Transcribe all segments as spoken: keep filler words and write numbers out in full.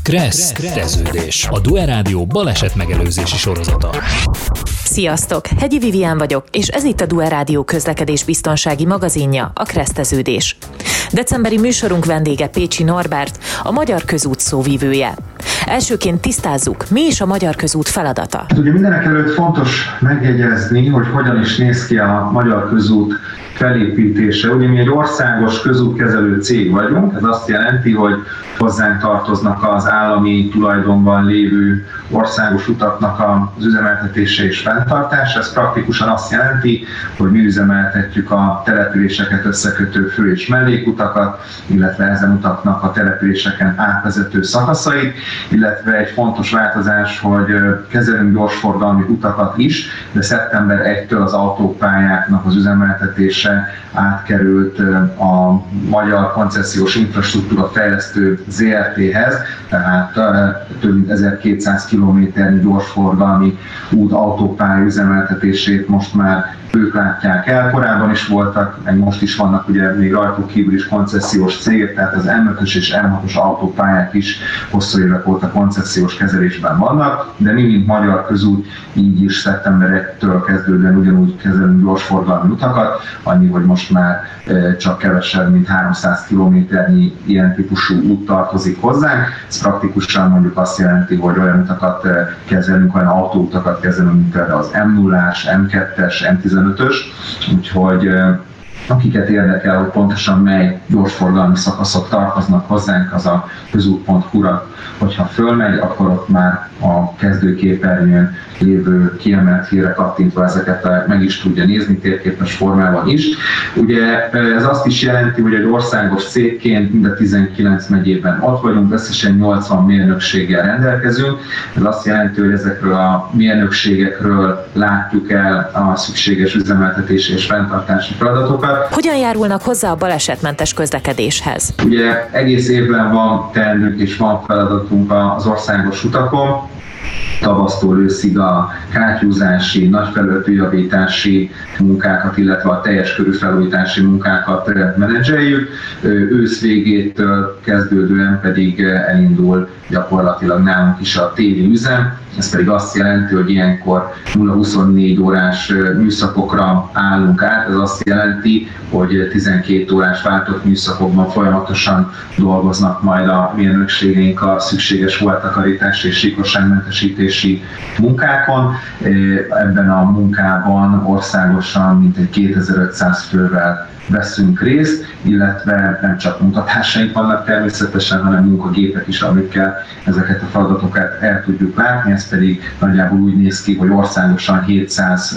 Kressz Kreszteződés, a Due Rádió baleset megelőzési sorozata. Sziasztok! Hegyi Vivián vagyok, és ez itt a Due Rádió közlekedés biztonsági magazinja, a Kreszteződés. Decemberi műsorunk vendége Pécsi Norbert, a Magyar Közút szóvivője. Elsőként tisztázzuk, mi is a Magyar Közút feladata. Hát ugye mindenek előtt fontos megjegyezni, hogy hogyan is néz ki a Magyar Közút felépítése. Ugye mi egy országos közútkezelő cég vagyunk, ez azt jelenti, hogy hozzánk tartoznak az állami tulajdonban lévő országos utaknak az üzemeltetése és fenntartása. Ez praktikusan azt jelenti, hogy mi üzemeltetjük a településeket összekötő fő- és mellékutakat, illetve ezen utaknak a településeken átvezető szakaszait, illetve egy fontos változás, hogy kezelünk gyorsforgalmi utakat is, de szeptember elsejétől az autópályáknak az üzemeltetése átkerült a Magyar Koncesziós Infrastruktúra Fejlesztő zé er té-hez, tehát több mint ezerkétszáz kilométernyi gyorsforgalmi út autópálya üzemeltetését most már ők látják el. Korábban is voltak, meg most is vannak ugye még rajtuk kívül is koncesziós cégek, tehát az em ötös és em hatos autópályák is hosszú évek óta koncesziós kezelésben vannak, de mi, mint Magyar Közút, így is szeptember elsejétől kezdődően ugyanúgy kezelünk gyorsforgalmi utakat, annyi, hogy most már csak kevesebb, mint háromszáz kilométernyi ilyen típusú út tartozik hozzánk. Ez praktikusan mondjuk azt jelenti, hogy olyan utakat kezelünk, olyan autóutakat kezelünk, mint például az em nullás, em kettes, em tizenötös, úgyhogy akiket érdekel, hogy pontosan mely gyorsforgalmi szakaszok tartoznak hozzánk, az a közút pont hu-ra, hogyha fölmegy, akkor ott már a kezdőképernyőn lévő kiemelt hírre kattintva ezeket meg is tudja nézni térképes formában is. Ugye ez azt is jelenti, hogy egy országos cégként mind a tizenkilenc megyében ott vagyunk, összesen nyolcvan mérnökséggel rendelkezünk. Ez azt jelenti, hogy ezekről a mérnökségekről látjuk el a szükséges üzemeltetési és fenntartási feladatokat. Hogyan járulnak hozzá a balesetmentes közlekedéshez? Ugye egész évben van teendőnk és van feladatunk az országos utakon. Tavasztól őszig a kátyúzási, nagyfelületűjavítási munkákat, illetve a teljes körű felújítási munkákat menedzseljük. Ősz végétől kezdődően pedig elindul gyakorlatilag nálunk is a téli üzem. Ez pedig azt jelenti, hogy ilyenkor nulla huszonnégy órás műszakokra állunk át. Ez azt jelenti, hogy tizenkét órás váltott műszakokban folyamatosan dolgoznak majd a mérnökségeink a szükséges voltakarítás és síkosságmentesítési munkákon. Ebben a munkában országosan mintegy kétezer-ötszáz fővel veszünk részt, illetve nem csak munkatársaink vannak természetesen, hanem munkagépek is, amikkel ezeket a feladatokat el tudjuk látni. Ez pedig nagyjából úgy néz ki, hogy országosan hétszáz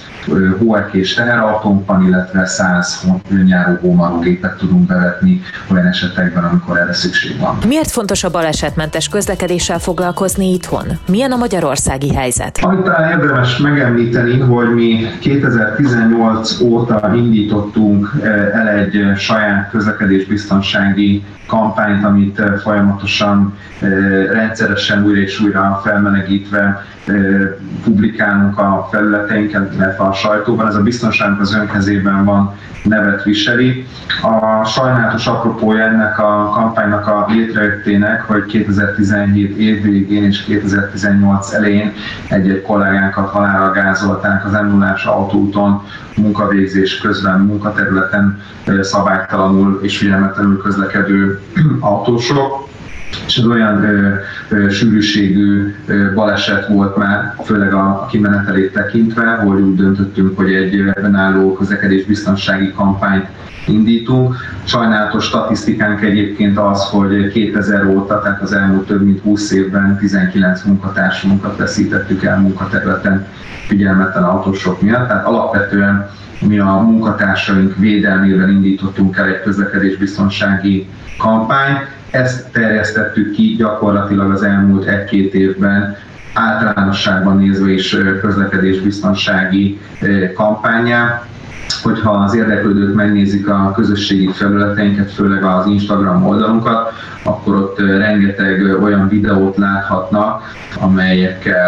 hóerkés teherautónk van, illetve száz önjáró hómarógépet tudunk bevetni olyan esetekben, amikor erre szükség van. Miért fontos a balesetmentes közlekedéssel foglalkozni itthon? Milyen a magyarországi helyzet? Amit talán érdemes megemlíteni, hogy mi kétezer-tizennyolc óta indítottunk el egy saját közlekedésbiztonsági kampányt, amit folyamatosan, rendszeresen újra és újra felmelegítve publikálunk a felületeinken, illetve a sajtóban. Ez a biztonságunk az ön kezében van nevet viseli. A sajnálatos apropója ennek a kampánynak a létrejöttének, hogy kétezer-tizenhét év végén és kétezer-tizennyolc elején egy-egy kollégánkat halálra gázolták az em nullás autóúton munkavégzés közben munkaterületen szabálytalanul és figyelmetlenül közlekedő autósok. És ez olyan ö, ö, sűrűségű ö, baleset volt már, főleg a kimenetelét tekintve, hogy úgy döntöttünk, hogy egy önálló közlekedésbiztonsági kampányt indítunk. Sajnálatos statisztikánk egyébként az, hogy kétezer óta, tehát az elmúlt több mint húsz évben tizenkilenc munkatársunkat veszítettük el munkaterületen figyelmetlen autósok miatt. Tehát alapvetően mi a munkatársaink védelmével indítottunk el egy közlekedésbiztonsági kampányt. Ezt terjesztettük ki gyakorlatilag az elmúlt egy-két évben általánosságban nézve is közlekedésbiztonsági kampányá. Hogyha az érdeklődők megnézik a közösségi felületeinket, főleg az Instagram oldalunkat, akkor ott rengeteg olyan videót láthatnak, amelyekkel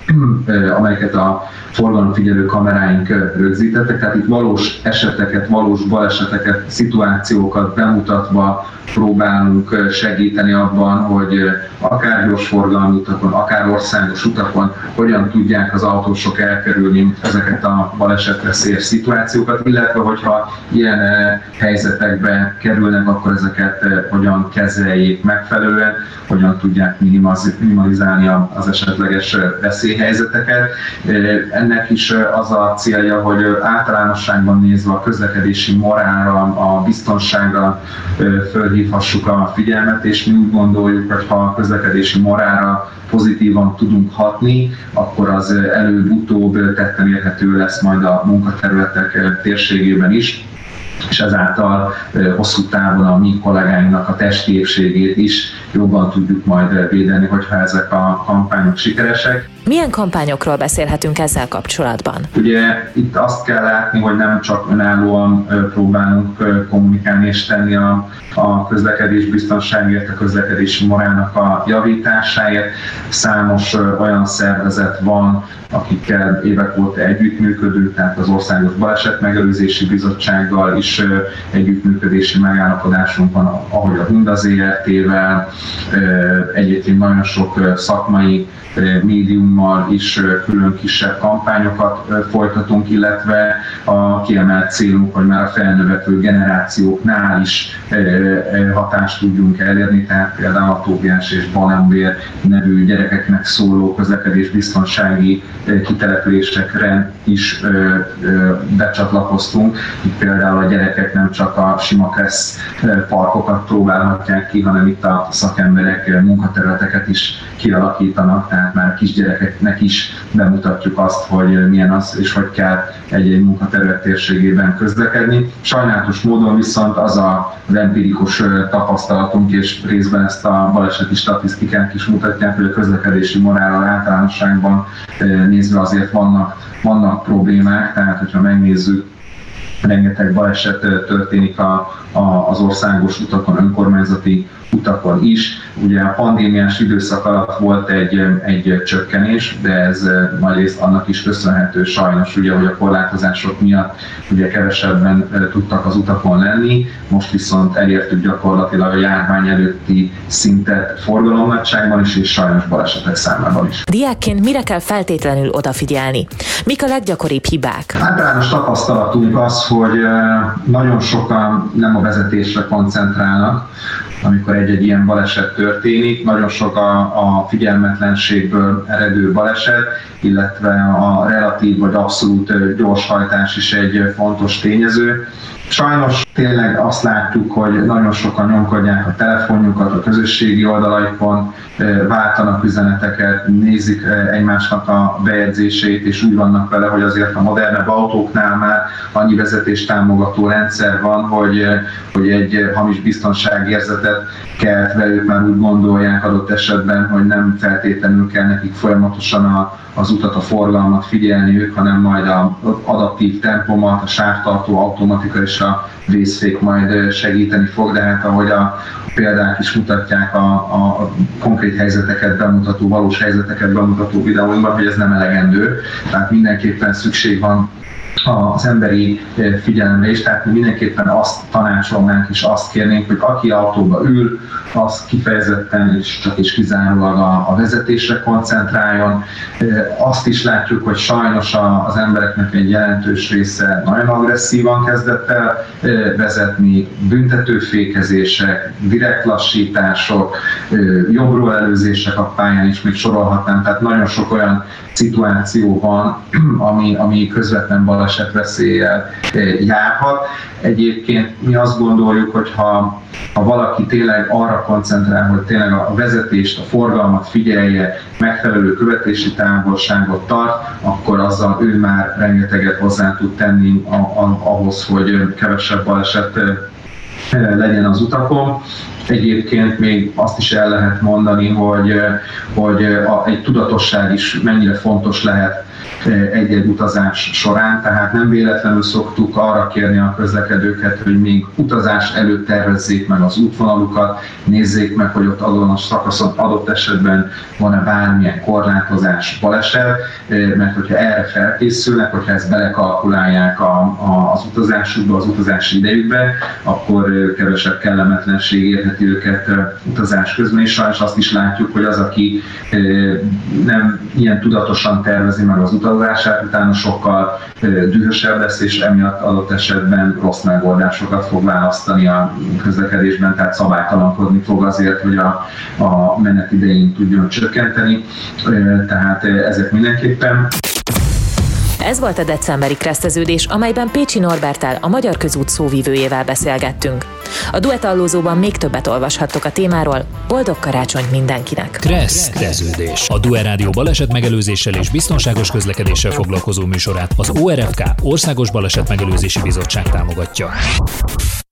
amelyeket a forgalomfigyelő kameráink rögzítettek, tehát itt valós eseteket, valós baleseteket, szituációkat bemutatva próbálunk segíteni abban, hogy akár gyorsforgalmi utakon, akár országos utakon hogyan tudják az autósok elkerülni ezeket a balesetveszélyes szituációkat, illetve hogyha ilyen helyzetekbe kerülnek, akkor ezeket hogyan kezeljék megfelelően, hogyan tudják minimalizálni az esetleges veszélyhelyzeteket. Ennek is az a célja, hogy általánosságban nézve a közlekedési morálra, a biztonságra fölhívhassuk a figyelmet, és mi úgy gondoljuk, hogy ha a közlekedési morálra pozitívan tudunk hatni, akkor az előbb-utóbb tetten érhető lesz majd a munkaterületek térségében is, és ezáltal hosszú távon a mi kollégáinknak a testi épségét is jobban tudjuk majd védeni, hogyha ezek a kampányok sikeresek. Milyen kampányokról beszélhetünk ezzel kapcsolatban? Ugye itt azt kell látni, hogy nem csak önállóan próbálunk kommunikálni és tenni a, a közlekedés biztonságért, a közlekedési morálnak a javításáért. Számos olyan szervezet van, akikkel évek óta együttműködünk, tehát az Országos Balesetmegelőzési Bizottsággal is együttműködési megállapodásunk van, ahogy a Hunda zé er té-vel, egyébként nagyon sok szakmai médiummal is külön kisebb kampányokat folytatunk, illetve a kiemelt célunk, hogy már a felnövekvő generációknál is hatást tudjunk elérni, tehát például a Tóbiás és Balembér nevű gyerekeknek szóló közlekedésbiztonsági kitelepülésekre is becsatlakoztunk. Itt például a gyerekek nem csak a sima kressz parkokat próbálhatják ki, hanem itt a szakemberek munkaterületeket is kialakítanak, tehát már a kisgyerekeknek is bemutatjuk azt, hogy milyen az, és hogy kell egy-egy munkaterület térségében közlekedni. Sajnálatos módon viszont az a, az empirikus tapasztalatunk, és részben ezt a baleseti statisztikák is mutatják, hogy a közlekedési morálral általánosságban nézve azért vannak, vannak problémák, tehát hogyha megnézzük, rengeteg baleset történik a, a, az országos utakon, önkormányzati utakon is. Ugye a pandémiás időszak alatt volt egy, egy csökkenés, de ez nagyrészt annak is köszönhető sajnos, ugye, hogy a korlátozások miatt ugye kevesebben tudtak az utakon lenni, most viszont elértük gyakorlatilag a járvány előtti szintet forgalomnagyságban is, és sajnos balesetek számában is. Diákként mire kell feltétlenül odafigyelni? Mik a leggyakoribb hibák? Általános tapasztalatunk az, hogy nagyon sokan nem a vezetésre koncentrálnak, amikor egy-egy ilyen baleset történik. Nagyon sok a, a figyelmetlenségből eredő baleset, illetve a relatív vagy abszolút gyorshajtás is egy fontos tényező. Sajnos tényleg azt látjuk, hogy nagyon sokan nyomkodják a telefonjukat a közösségi oldalaikon, váltanak üzeneteket, nézik egymásnak a bejegyzéseit, és úgy vannak vele, hogy azért a modernebb autóknál már annyi vezetéstámogató rendszer van, hogy, hogy egy hamis biztonságérzetet kelt velük, már úgy gondolják adott esetben, hogy nem feltétlenül kell nekik folyamatosan a, az utat, a forgalmat figyelniük, hanem majd az adaptív tempomat, a sávtartó automatika és a vészfék majd segíteni fog, de hát ahogy a példák is mutatják, a, a konkrét helyzeteket bemutató, valós helyzeteket bemutató videóinkban, hogy ez nem elegendő, tehát mindenképpen szükség van az emberi figyelemre is, tehát mi mindenképpen azt tanácsolnánk és azt kérnénk, hogy aki autóba ül, az kifejezetten és csak és kizárólag a, a vezetésre koncentráljon. Azt is látjuk, hogy sajnos az embereknek egy jelentős része nagyon agresszívan kezdett el vezetni, büntetőfékezések, direkt lassítások, jobbról előzések a pályán is még sorolhatnám, tehát nagyon sok olyan szituáció van, ami, ami közvetlen balesetveszéllyel járhat. Egyébként mi azt gondoljuk, hogy ha, ha valaki tényleg arra koncentrál, hogy tényleg a vezetést, a forgalmat figyelje, megfelelő követési távolságot tart, akkor azzal ő már rengeteget hozzá tud tenni ahhoz, hogy kevesebb baleset legyen az utakon. Egyébként még azt is el lehet mondani, hogy, hogy a, egy tudatosság is mennyire fontos lehet egy-egy utazás során, tehát nem véletlenül szoktuk arra kérni a közlekedőket, hogy még utazás előtt tervezzék meg az útvonalukat, nézzék meg, hogy ott azon a szakaszon adott esetben van-e bármilyen korlátozás, baleset, mert hogyha erre felkészülnek, hogyha ezt belekalkulálják a, a, az utazásukba, az utazási idejükbe, akkor kevesebb kellemetlenség érheti őket utazás közben, és sajnos azt is látjuk, hogy az, aki nem ilyen tudatosan tervezi meg az utazását, utána sokkal dühösebb lesz, és emiatt adott esetben rossz megoldásokat fog választani a közlekedésben, tehát szabálytalankodni fog azért, hogy a, a menet idején tudjon csökkenteni, tehát ezek mindenképpen. Ez volt a decemberi Kereszteződés, amelyben Pécsi Norberttel, a Magyar Közút szóvivőjével beszélgettünk. A Duettallózóban még többet olvashattok a témáról. Boldog karácsonyt mindenkinek! Kereszteződés. A Due Rádió balesetmegelőzéssel és biztonságos közlekedéssel foglalkozó műsorát az o er ef ká Országos Balesetmegelőzési Bizottság támogatja.